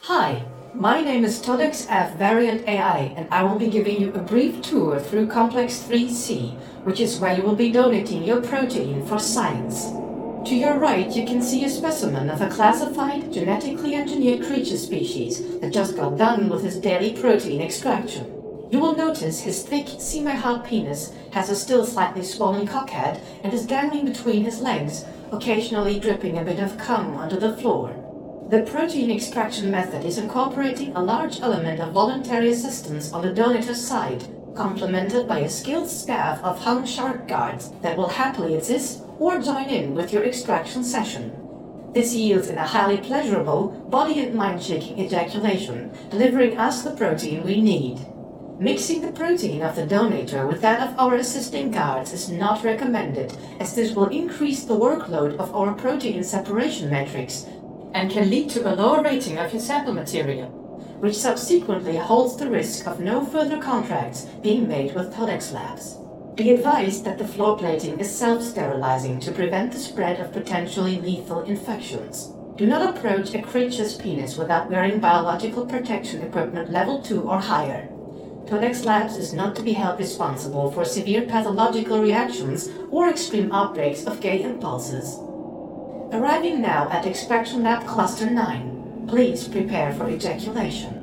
Hi, my name is Todex F Variant AI, and I will be giving you a brief tour through Complex 3C, which is where you will be donating your protein for science. To your right, you can see a specimen of a classified, genetically engineered creature species that just got done with his daily protein extraction. You will notice his thick, semi-hard penis has a still slightly swollen cockhead and is dangling between his legs, occasionally dripping a bit of cum onto the floor. The protein extraction method is incorporating a large element of voluntary assistance on the donator's side, complemented by a skilled staff of hung shark guards that will happily assist or join in with your extraction session. This yields in a highly pleasurable, body and mind-shaking ejaculation, delivering us the protein we need. Mixing the protein of the donator with that of our assisting guards is not recommended, as this will increase the workload of our protein separation matrix and can lead to a lower rating of your sample material, which subsequently holds the risk of no further contracts being made with Todex Labs. Be advised that the floor plating is self-sterilizing to prevent the spread of potentially lethal infections. Do not approach a creature's penis without wearing biological protection equipment level 2 or higher. Todex Labs is not to be held responsible for severe pathological reactions or extreme outbreaks of gay impulses. Arriving now at Extraction Lab Cluster 9, please prepare for ejaculation.